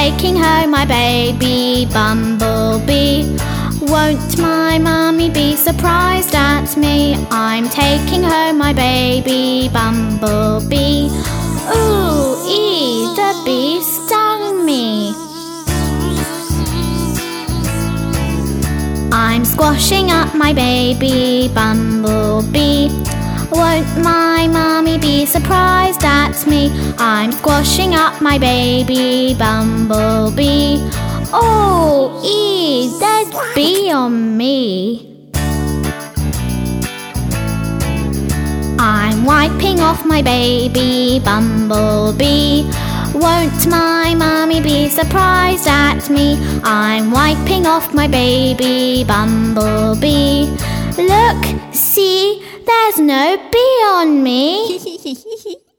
taking home my baby bumblebee. Won't my mummy be surprised at me? I'm taking home my baby bumblebee. Ooh, the bee stung me. I'm squashing up my baby bumblebee. Won't my mummy be surprised at me? I'm squashing up my baby bumblebee. Oh, there's bee on me. I'm wiping off my baby bumblebee. Won't my mummy be surprised at me? I'm wiping off my baby bumblebee. Look, see, there's no bee on me.